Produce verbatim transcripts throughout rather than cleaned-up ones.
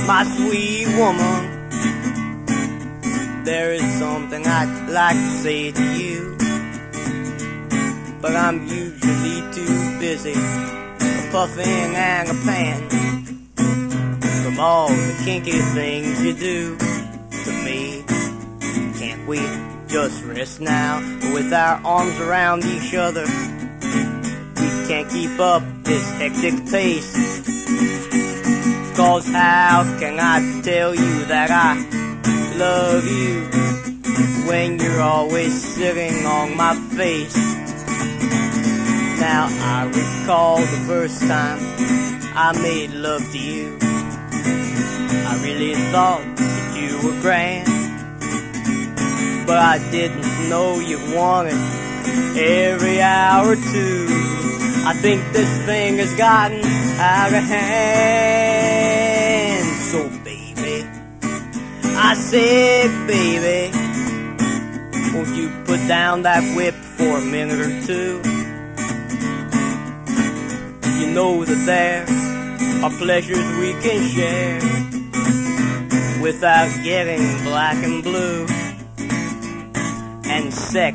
My sweet woman, there is something I'd like to say to you, but I'm usually too busy puffing and a pan from all the kinky things you do to me. Can't we just rest now with our arms around each other? We can't keep up this hectic pace. 'Cause how can I tell you that I love you when you're always sitting on my face? Now I recall the first time I made love to you. I really thought that you were grand, but I didn't know you wanted every hour too. I think this thing has gotten out of hand. So baby, I said baby, won't you put down that whip for a minute or two? You know that there are pleasures we can share without getting black and blue. And sex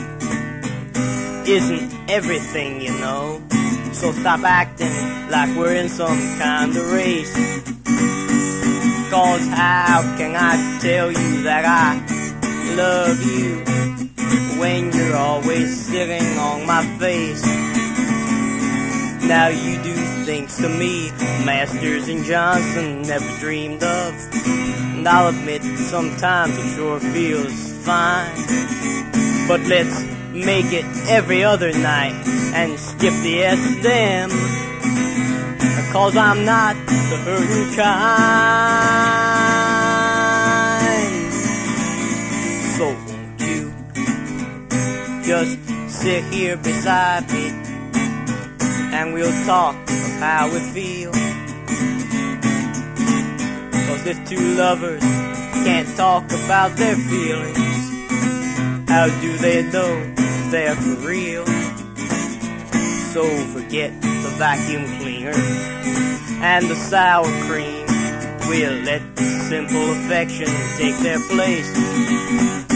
isn't everything, you know. So stop acting like we're in some kind of race. 'Cause how can I tell you that I love you when you're always sitting on my face? Now you do things to me Masters and Johnson never dreamed of, and I'll admit sometimes it sure feels fine. But let's make it every other night and skip the S them, 'cause I'm not the hurting kind. So won't you just sit here beside me and we'll talk of how we feel? 'Cause if two lovers can't talk about their feelings, how do they know they're for real? So forget the vacuum cleaner and the sour cream. We'll let simple affection take their place.